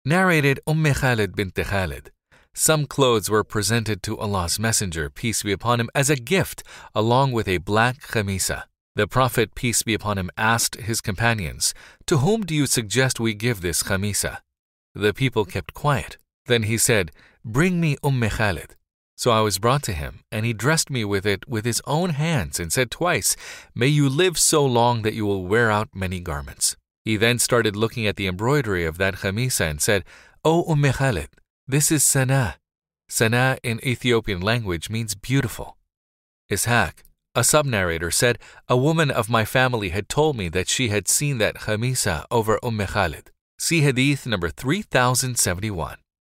Narrated Khalid bint Khalid. Some clothes were presented to Allah's Messenger, peace be upon him, as a gift, along with a black khamisa. The Prophet, peace be upon him, asked his companions, "To whom do you suggest we give this khamisa?" The people kept quiet. Then he said, "Bring me Khalid." So I was brought to him, and he dressed me with it with his own hands and said twice, "May you live so long that you will wear out many garments." He then started looking at the embroidery of that khamisa and said, "O Khalid, this is Sana." Sana in Ethiopian language means beautiful. Ishaq, a sub-narrator, said, "A woman of my family had told me that she had seen that khamisa over Khalid." See Hadith number 3071.